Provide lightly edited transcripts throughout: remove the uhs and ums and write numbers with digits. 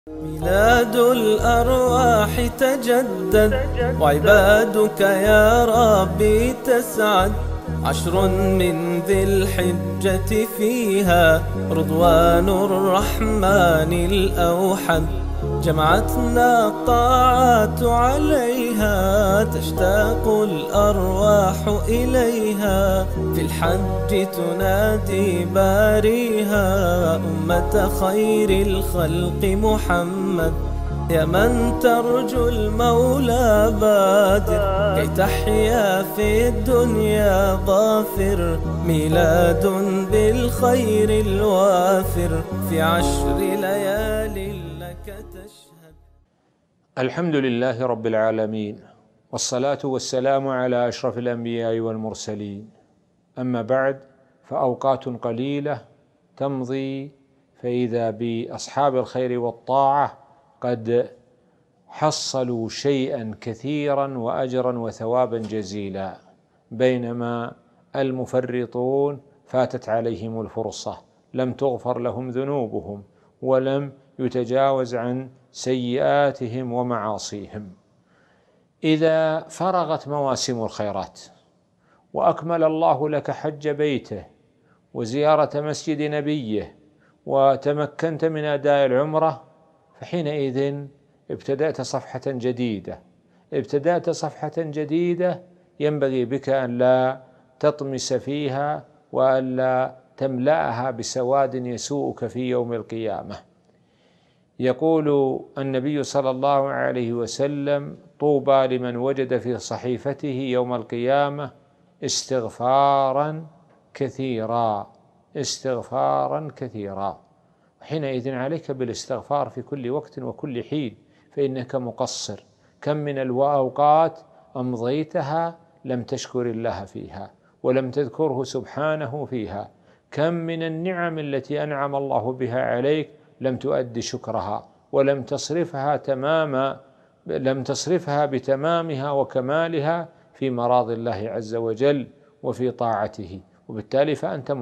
ميلاد الأرواح تجدد وعبادك يا ربي تسعد. عشر من ذي الحجة فيها رضوان الرحمن الأوحد. جمعتنا الطاعات عليها تشتاق الأرواح إليها. في الحج تنادي باريها أمة خير الخلق محمد. يا من ترجو المولى بادر كي تحيا في الدنيا ظافر. ميلاد بالخير الوافر في 10 ليال لك تشهد. الحمد لله رب العالمين، والصلاة والسلام على أشرف الأنبياء والمرسلين. أما بعد، فأوقات قليلة تمضي فإذا بأصحاب الخير والطاعة قد حصلوا شيئا كثيرا وأجرا وثوابا جزيلا، بينما المفرطون فاتت عليهم الفرصة، لم تغفر لهم ذنوبهم ولم يتجاوز عن سيئاتهم ومعاصيهم. إذا فرغت مواسم الخيرات وأكمل الله لك حج بيته وزيارة مسجد نبيه وتمكنت من أداء العمرة، فحينئذ ابتدأت صفحة جديدة ينبغي بك أن لا تطمس فيها وأن لا تملأها بسواد يسوءك في يوم القيامة. يقول النبي صلى الله عليه وسلم: طوبى لمن وجد في صحيفته يوم القيامة استغفارا كثيرا. حينئذ عليك بالاستغفار في كل وقت وكل حين، فإنك مقصر. كم من الأوقات أمضيتها لم تشكر الله فيها ولم تذكره سبحانه فيها. كم من النعم التي أنعم الله بها عليك لم تؤد شكرها ولم تصرفها بتمامها وكمالها في مراض الله عز وجل وفي طاعته، وبالتالي فأنت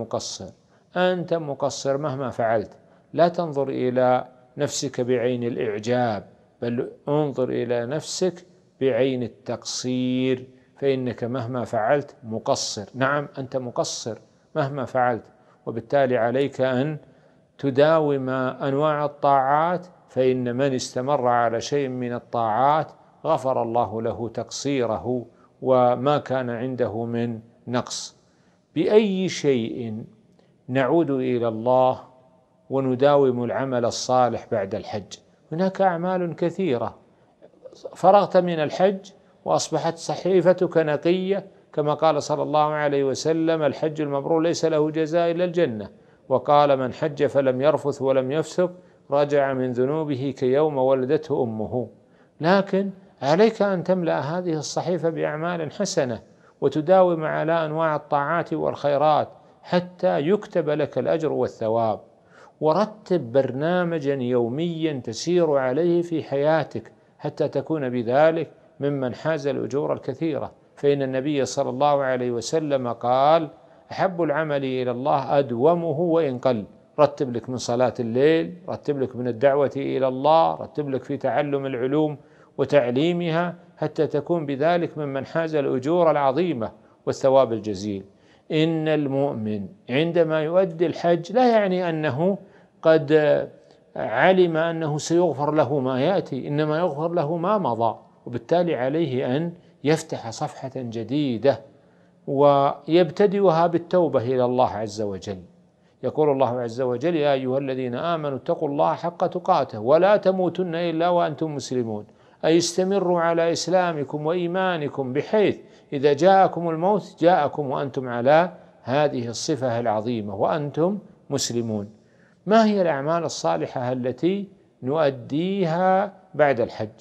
مقصر مهما فعلت. لا تنظر إلى نفسك بعين الإعجاب، بل انظر إلى نفسك بعين التقصير، فإنك مهما فعلت مقصر. نعم، أنت مقصر مهما فعلت، وبالتالي عليك أن تداوم أنواع الطاعات، فإن من استمر على شيء من الطاعات غفر الله له تقصيره وما كان عنده من نقص. بأي شيء نعود إلى الله ونداوم العمل الصالح بعد الحج؟ هناك أعمال كثيرة. فرغت من الحج وأصبحت صحيفتك نقية، كما قال صلى الله عليه وسلم: الحج المبرور ليس له جزاء إلا الجنة. وقال: من حج فلم يرفث ولم يفسق رجع من ذنوبه كيوم ولدته أمه. لكن عليك أن تملأ هذه الصحيفة بأعمال حسنة وتداوم على أنواع الطاعات والخيرات حتى يكتب لك الأجر والثواب. ورتب برنامجا يوميا تسير عليه في حياتك حتى تكون بذلك ممن حاز الأجور الكثيرة، فإن النبي صلى الله عليه وسلم قال: أحب العمل إلى الله أدومه وإن قل. رتب لك من صلاة الليل، رتب لك من الدعوة إلى الله، رتب لك في تعلم العلوم وتعليمها حتى تكون بذلك ممن حاز الأجور العظيمة والثواب الجزيل. إن المؤمن عندما يؤدي الحج لا يعني أنه قد علم أنه سيغفر له ما يأتي، إنما يغفر له ما مضى، وبالتالي عليه أن يفتح صفحة جديدة ويبتدئها بالتوبة إلى الله عز وجل. يقول الله عز وجل: يا أيها الذين آمنوا اتقوا الله حق تقاته ولا تموتن إلا وأنتم مسلمون. أي استمروا على إسلامكم وإيمانكم، بحيث إذا جاءكم الموت جاءكم وأنتم على هذه الصفة العظيمة وأنتم مسلمون. ما هي الأعمال الصالحة التي نؤديها بعد الحج؟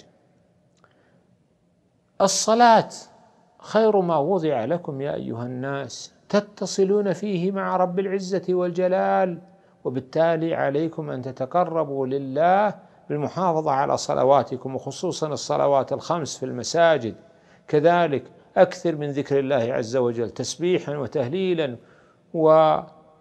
الصلاة خير ما وضع لكم يا أيها الناس، تتصلون فيه مع رب العزة والجلال، وبالتالي عليكم أن تتقربوا لله بالمحافظة على صلواتكم، وخصوصا الصلوات الخمس في المساجد. كذلك أكثر من ذكر الله عز وجل، تسبيحا وتهليلا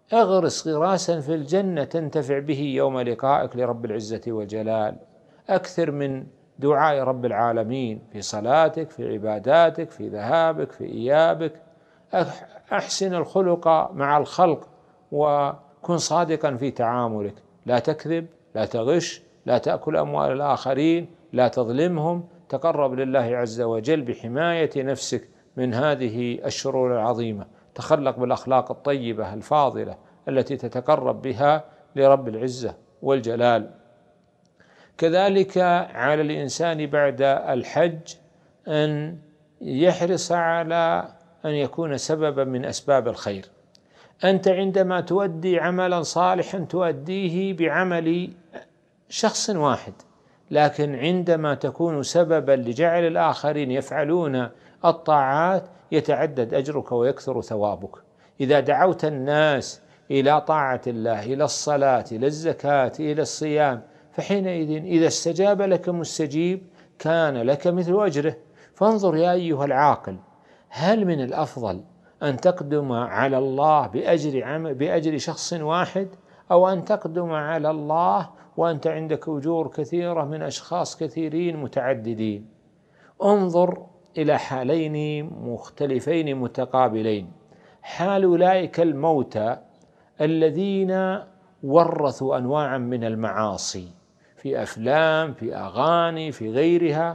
اغرس غراسا في الجنة تنتفع به يوم لقائك لرب العزة والجلال. أكثر من دعاء رب العالمين في صلاتك، في عباداتك، في ذهابك، في إيابك. أحسن الخلق مع الخلق، وكن صادقا في تعاملك، لا تكذب، لا تغش، لا تأكل أموال الآخرين، لا تظلمهم. تقرب لله عز وجل بحماية نفسك من هذه الشرور العظيمة. تخلق بالأخلاق الطيبة الفاضلة التي تتقرب بها لرب العزة والجلال. كذلك على الإنسان بعد الحج أن يحرص على أن يكون سببا من أسباب الخير. أنت عندما تؤدي عملا صالحا تؤديه بعمل شخص واحد، لكن عندما تكون سببا لجعل الآخرين يفعلون الطاعات يتعدد أجرك ويكثر ثوابك. إذا دعوت الناس إلى طاعة الله، إلى الصلاة، إلى الزكاة، إلى الصيام، فحينئذ إذا استجاب لك مستجيب كان لك مثل أجره. فانظر يا أيها العاقل، هل من الأفضل أن تقدم على الله بأجر شخص واحد، أو أن تقدم على الله وأنت عندك أجور كثيرة من أشخاص كثيرين متعددين؟ انظر إلى حالين مختلفين متقابلين. حال أولئك الموتى الذين ورثوا أنواعا من المعاصي في أفلام، في أغاني، في غيرها،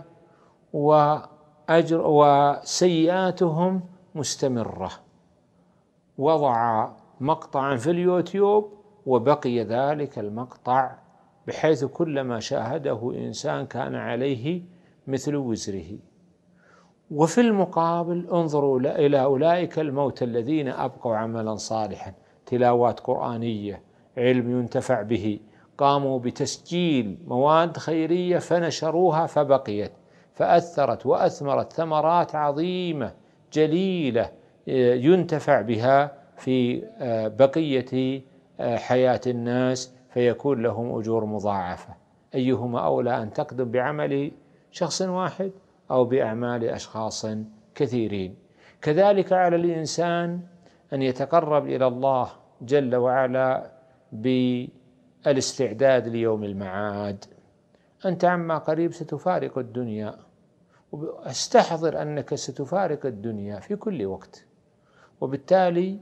وسيئاتهم مستمرة. وضع مقطعا في اليوتيوب وبقي ذلك المقطع، بحيث كلما شاهده إنسان كان عليه مثل وزره. وفي المقابل انظروا إلى أولئك الموتى الذين أبقوا عملا صالحا، تلاوات قرآنية، علم ينتفع به، قاموا بتسجيل مواد خيرية فنشروها فبقيت، فأثرت وأثمرت ثمرات عظيمة جليلة ينتفع بها في بقية حياة الناس، فيكون لهم أجور مضاعفة. أيهما أولى، أن تقدم بعمل شخص واحد أو بأعمال أشخاص كثيرين؟ كذلك على الإنسان أن يتقرب إلى الله جل وعلا بالاستعداد ليوم المعاد. أنت عما قريب ستفارق الدنيا، واستحضر أنك ستفارق الدنيا في كل وقت، وبالتالي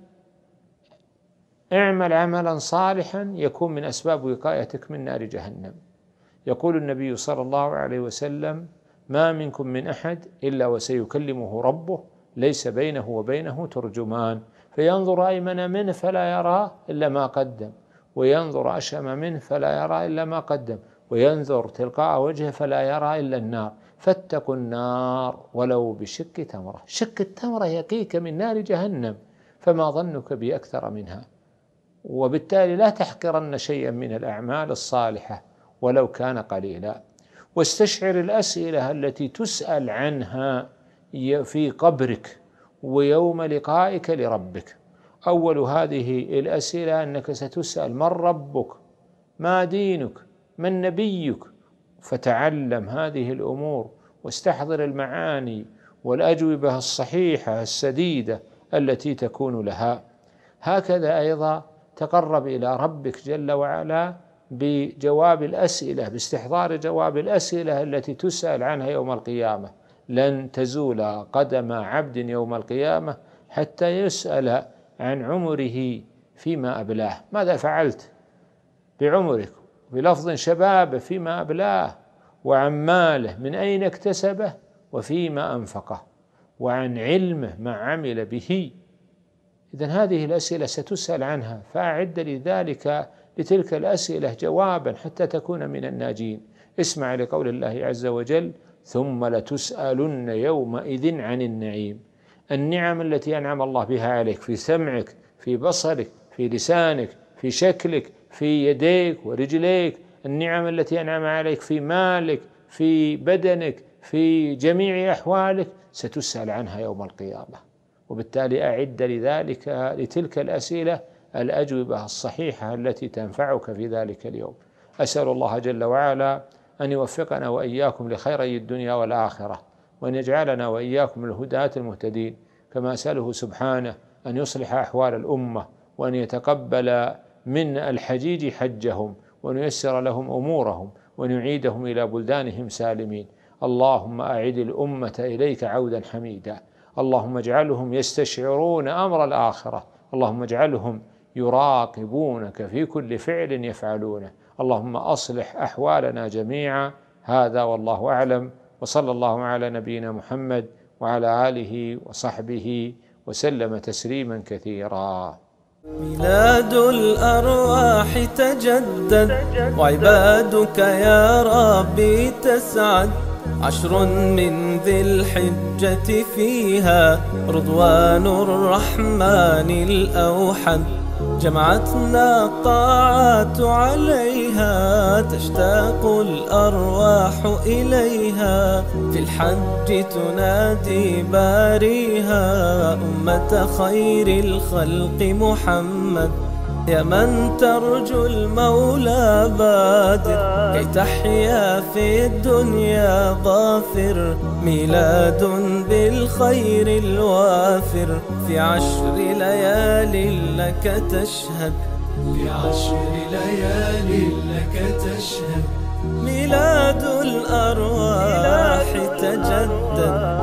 اعمل عملا صالحا يكون من أسباب وقايتك من نار جهنم. يقول النبي صلى الله عليه وسلم: ما منكم من أحد إلا وسيكلمه ربه ليس بينه وبينه ترجمان، فينظر أيمن منه فلا يرى إلا ما قدم، وينظر أشأم منه فلا يرى إلا ما قدم، وينظر تلقاء وجهه فلا يرى إلا النار، فاتقوا النار ولو بشق تمرة. شق التمرة يقيك من نار جهنم، فما ظنك بأكثر منها؟ وبالتالي لا تحقرن شيئا من الأعمال الصالحة ولو كان قليلا. واستشعر الأسئلة التي تسأل عنها في قبرك ويوم لقائك لربك. أول هذه الأسئلة أنك ستسأل: من ربك؟ ما دينك؟ من نبيك؟ فتعلم هذه الأمور واستحضر المعاني والأجوبة الصحيحة السديدة التي تكون لها. هكذا أيضا تقرب إلى ربك جل وعلا بجواب الأسئلة، باستحضار جواب الأسئلة التي تسأل عنها يوم القيامة. لن تزول قدم عبد يوم القيامة حتى يسأل عن عمره فيما أبلاه، ماذا فعلت بعمرك؟ بلفظ شباب فيما أبلاه، وعن ماله من أين اكتسبه وفيما أنفقه، وعن علمه ما عمل به. إذن هذه الأسئلة ستسأل عنها، فأعد لتلك الأسئلة جوابا حتى تكون من الناجين. اسمع لقول الله عز وجل: ثم لتسألن يومئذ عن النعيم. النعم التي أنعم الله بها عليك في سمعك، في بصرك، في لسانك، في شكلك، في يديك ورجليك، النعم التي أنعم عليك في مالك، في بدنك، في جميع أحوالك، ستسأل عنها يوم القيامة. وبالتالي أعد لتلك الأسئلة الأجوبة الصحيحة التي تنفعك في ذلك اليوم. أسأل الله جل وعلا أن يوفقنا وإياكم لخيري الدنيا والآخرة، وأن يجعلنا وإياكم الهداة المهتدين، كما أسأله سبحانه أن يصلح أحوال الأمة وأن يتقبل من الحجيج حجهم، وأن ييسر لهم أمورهم، وأن يعيدهم إلى بلدانهم سالمين. اللهم أعد الأمة إليك عودا حميدا. اللهم اجعلهم يستشعرون أمر الآخرة. اللهم اجعلهم يراقبونك في كل فعل يفعلونه. اللهم أصلح أحوالنا جميعا. هذا والله أعلم، وصلى الله على نبينا محمد وعلى آله وصحبه وسلم تسليما كثيرا. ميلاد الأرواح تجدد وعبادك يا ربي تسعد. 10 من ذي الحجة فيها رضوان الرحمن الأوحد. جمعتنا الطاعات عليها، تشتاق الأرواح إليها. في الحج تنادي باريها، أمة خير الخلق محمد. يا من ترجو المولى بادر، كي تحيا في الدنيا ظافر. ميلاد بالخير الوافر، في 10 ليال لك تشهد. في 10 ليال لك تشهد. ميلاد الأرواح تجدد